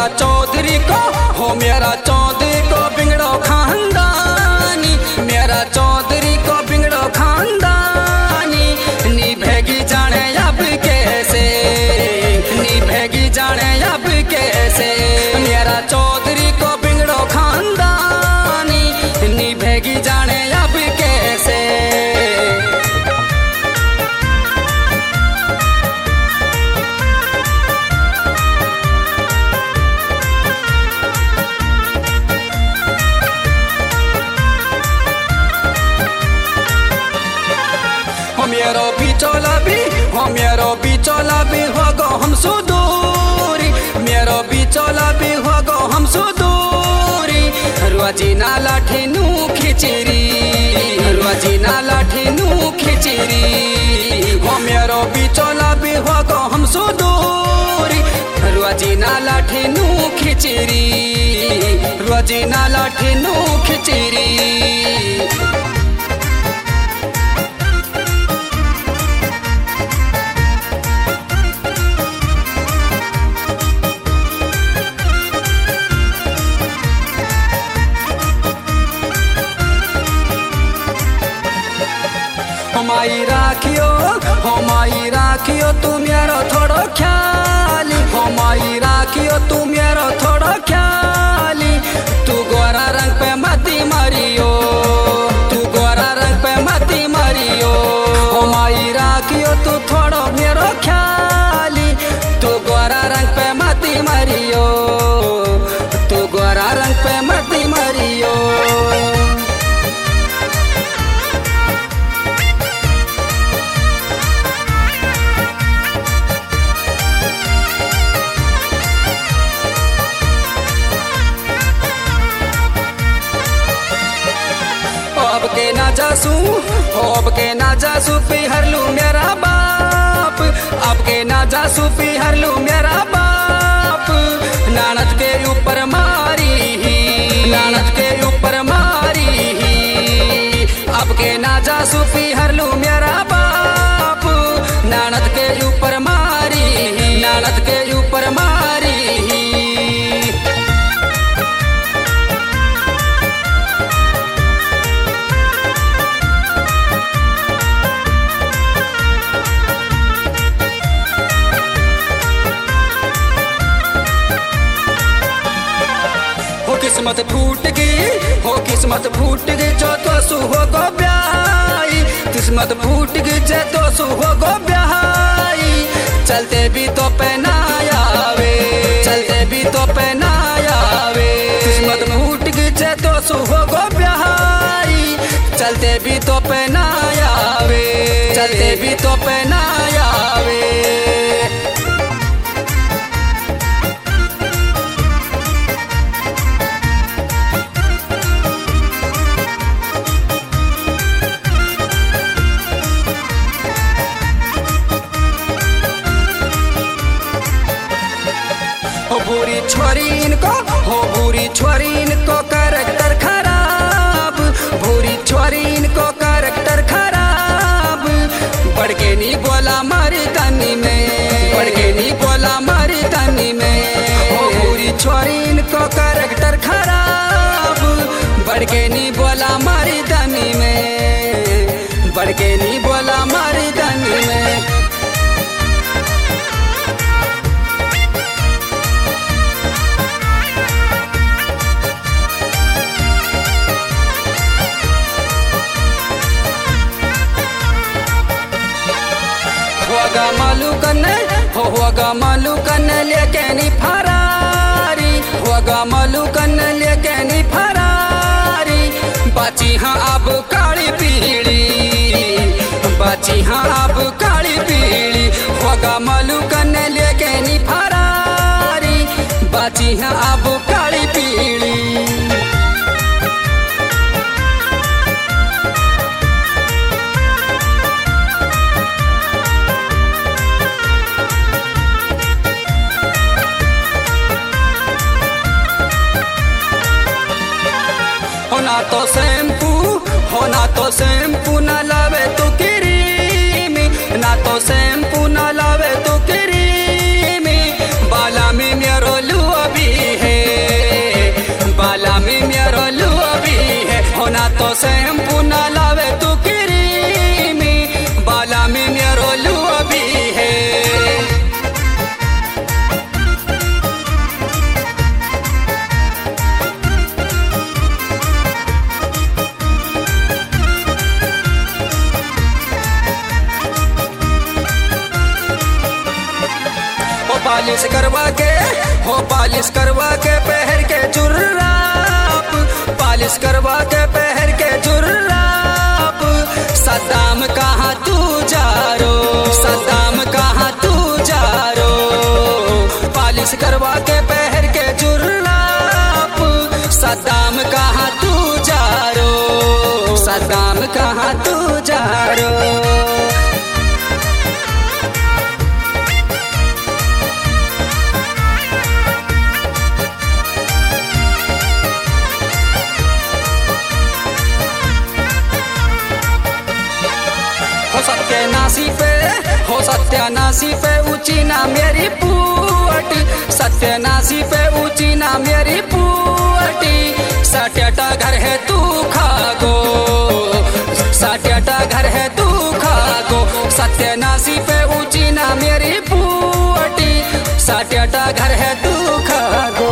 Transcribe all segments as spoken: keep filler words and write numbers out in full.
मेरा चौधरी को हो मेरा चौधरी को बिगड़ो खानदानी, मेरा चौधरी को बिगड़ो खानदानी। निभेगी जाने अब कैसे, निभेगी जाने अब कैसे, मेरा चौधरी को बिगड़ो खानदानी, निभेगी जाने अब कैसे। मेरो बिचौला भी हो मेरो बिचौला भी हो गो हम सुदूरी, मेरो बिचौला भी हो गो हम सुदूरी। रुआजी ना लाठी नू खिचरी, रुआजी ना लाठी नू खिचरी। हो मेरो बिचौला भी हो गो हम सुदूरी, रुआजी ना लाठी नू खिचरी, रुआजी ना लाठी नू खिचरी। माई राखियो हो माई राखियो तू मेरो थोड़ो ख्याली, हो माई राखियो तू मेरो थोड़ो ख्याली। तू गोरा रंग पे मती मरियो, तू गोरा रंग पे मती मरियो। हो माई राखियो तू थोड़ो मेरो ख्याली, तू गोरा रंग पे मती मरियो, तू गोरा रंग पे मती मरियो। अब के ना जासू हो अब के ना जासू पिहर लू मेरा बाप, अब के ना जासू पिहर लू मेरा बाप। नानत के ऊपर मारी ही, नानत के ऊपर मारी ही। अब के ना जासू पिहर लू मेरा बाप, नानत के ऊपर मारी ही, नानत के ऊपर मारी ही। किस्मत फूट गई हो किस्मत फूट गई जो तो सु हो गो ब्याई, किस्मत फूट गई जो तो सु हो गो ब्याई। चलते भी तो पहनायावे, चलते भी तो पहनायावे। किस्मत फूट गई जो तो सु हो गो ब्याई, चलते भी तो पहनायावे, चलते भी तो पहनायावे। बुरी छोरी इनको हो बुरी छोरी इनको कैरेक्टर खराब, बुरी छोरी इनको कैरेक्टर खराब। बढ़ के नहीं बोला मारी तनी में, बढ़ के नहीं बोला मारी तनी में। हो बुरी छोरी इनको कैरेक्टर खराब, बढ़ के नहीं बोला मारी तनी में, बढ़ के नहीं बोला मारी तनी में। होगा मालू कन्ने हो होगा मालू कन्ने लेके नहीं फरारी, होगा मालू कन्ने लेके नहीं फरारी। बाची हाँ अब काली पीली, बाची हाँ अब काली पीली। होगा मालू कन्ने लेके नहीं फरारी, बाची हाँ अब काली पीली। होना तो शैम्पू होना तो शैम्पू न लावे तो क्रीम, ना तो शैम्पू न लावे तो क्रीम। बाला में मेरो लुआ भी शैम्पू न लावे तू क्रीमी बाला में मेरो लुआ भी है। पालिश करवा के हो पालिश करवा के पहर के जुर्राब पालिश करवा के पहर के जुर्राब सद्दाम कहाँ तू जा रो सद्दाम कहाँ तू जा रो पालिश करवा के पहर के जुर्राब सद्दाम कहाँ तू जा रो सद्दाम कहाँ तू जा रो। सत्यानाशी पे हो सत्यानाशी पे ऊंची ना मेरी पुअटी सत्यानाशी पे ऊंची ना मेरी पुअटी साठ्याटा घर है तू खागो साठ्याटा घर है तू खागो सत्यानाशी पे ऊंची ना मेरी पुअटी साठ्याटा घर है तू खागो।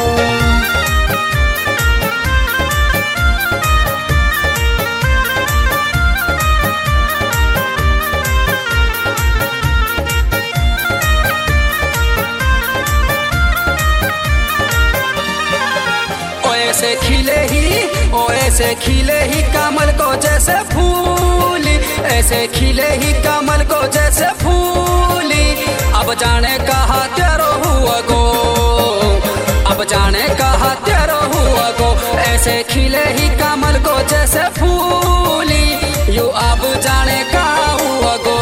ऐसे खिले ही ओ ऐसे खिले ही कमल को जैसे फूल ऐसे खिले ही कमल को जैसे फूल अब जाने कहा तेरो हुआ गो अब जाने कहा तेरो हुआ गो ऐसे खिले ही कमल को जैसे फूल यू अब जाने कहा हुआ गो।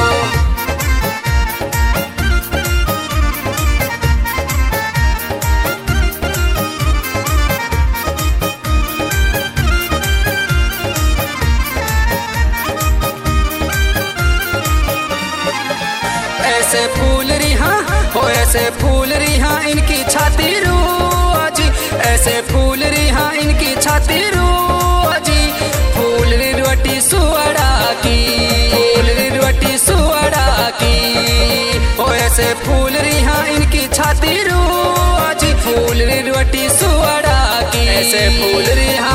ऐसे फूल रिहा हो ऐसे फूल रिहा इनकी छाती रोजी ऐसे फूल रिहा इनकी छाती रोजी फूल रोटी सुअड़ा की फूल रोटी सुअड़ा की हो ऐसे फूल रिहा इनकी छाती रोजी फूल रोटी सुअड़ा की ऐसे फूल रिहा।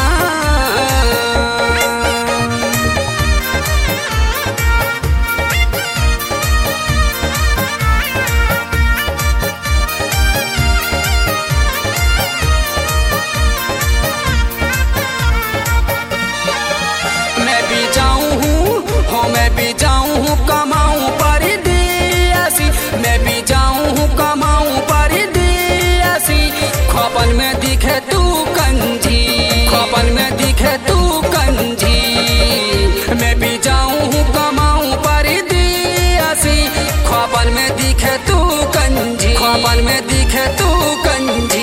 मैं भी जाऊं हूँ कमाऊं परदेसी मैं भी जाऊं हूँ कमाऊं परदेसी खोपन में दिखे तू कंजी खोपन में दिखे तू कंजी मैं भी जाऊं हूँ कमाऊं परदेसी खोपन में दिखे तू कंजी खोपन में दिखे तू कंजी।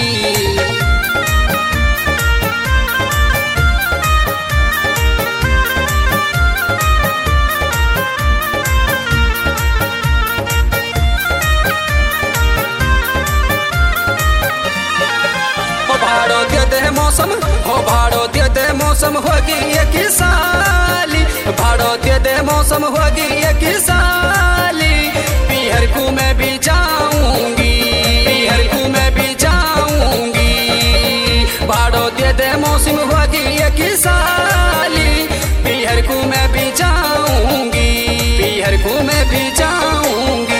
मौसम हो भाड़ो दे दे मौसम होगी एक साली भाड़ो दे दे मौसम होगी एक साली पीहर को मैं भी जाऊंगी पीहर को मैं भी जाऊंगी भाड़ो दे दे मौसम होगी एक साली पीहर को मैं भी जाऊंगी पीहर को मैं भी जाऊंगी।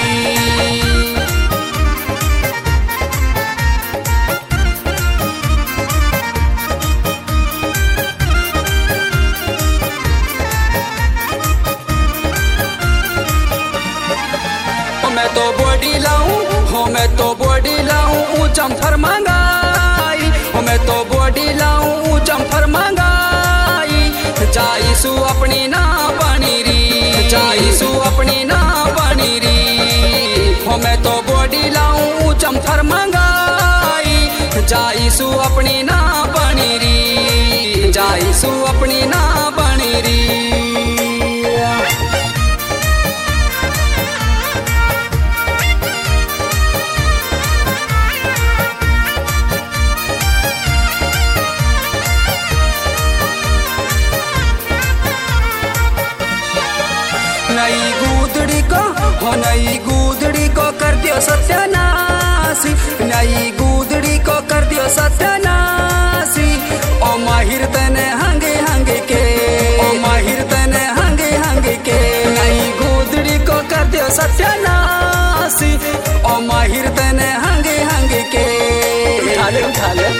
मैं तो बॉडी लाऊं हो मैं तो बॉडी लाऊं जम्फर मंगाई हो मैं तो बॉडी लाऊं जम्फर मंगाई जाईसू अपनी ना बनी री जाईसू अपनी ना बनी री हो मैं तो बॉडी लाऊं जम्फर मंगाई जाईसू अपनी ना बनी री जाईसू अपनी ना बनी री। हो नई गुदड़ी को कर दियो सत्यानाशी, नई गुदड़ी को कर दियो सत्यानाशी। ओ माहिर तने हंगे हंगे के, ओ माहिर तने हंगे हंगे के, नई गुदड़ी को कर दियो सत्यानाशी। ओ माहिर तने हंगे हंगे के। उठा ले उठा ले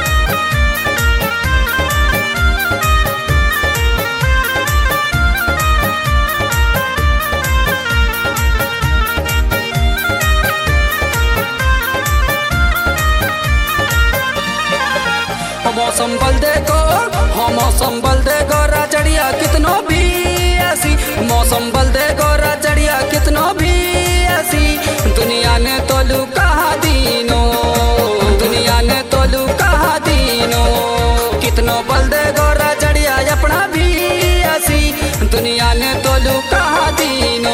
मौसम बल देखो, हो मौसम बल देखो राजड़िया कितनो भी ऐसी, मौसम बल देखो राजड़िया कितनो भी ऐसी। दुनिया ने तोलू कहा दीनो, दुनिया ने तोलू कहा दीनो, कितनो बल देखो राजड़िया अपना भी ऐसी। दुनिया ने तोलू कहा दीनो।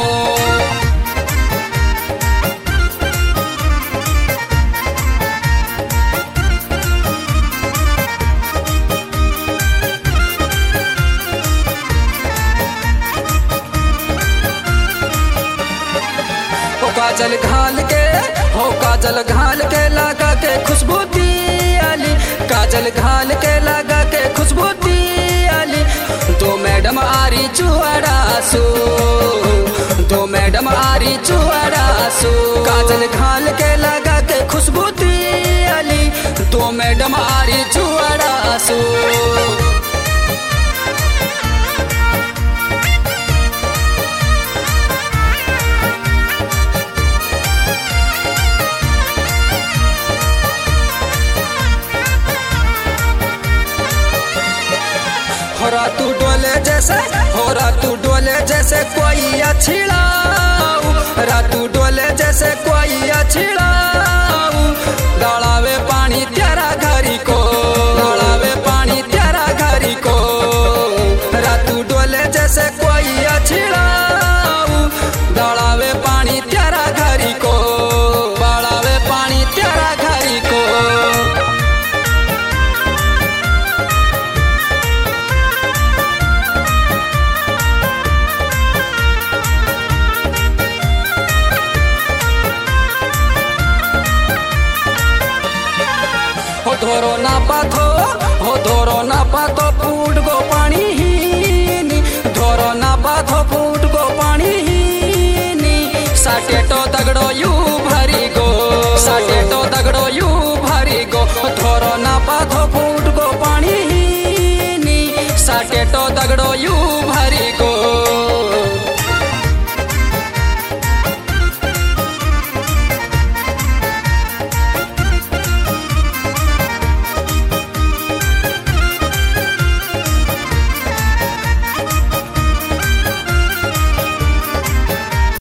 काजल घाल के, हो काजल घाल के लगा के खुशबू दियाली, काजल घाल के लगा के खुशबू दियाली। दो मैडम आरी चुहरासू, दो मैडम आरी चुहरासू, काजल घाल के लगा के खुशबू दियाली। दो मैडम आरी चुहरासू। हो रातू डोले जैसे, हो रातू डोले जैसे कोई अछिड़ाऊ, रातू डोले जैसे कोई अछिड़ाऊ। डालावे पानी तेरा घरी को, डालावे पानी तेरा घरी को। रातू डोले जैसे कोई अछिड़ाऊ, डालावे पानी तेरा घरी को, डालावे पानी तेरा घरी को। हो धोरो ना पाथो, हो धोरो ना पाथो फूट गो पानी हीनी, धोरो ना पाथो फूट गो पानी हीनी। साटे तो दगड़ो यू भरी गो, साटे तो दगड़ो यू भरी गो। धोरो ना पाथो फूट गो पानी हीनी, साटे तो दगड़ो यू भरी गो।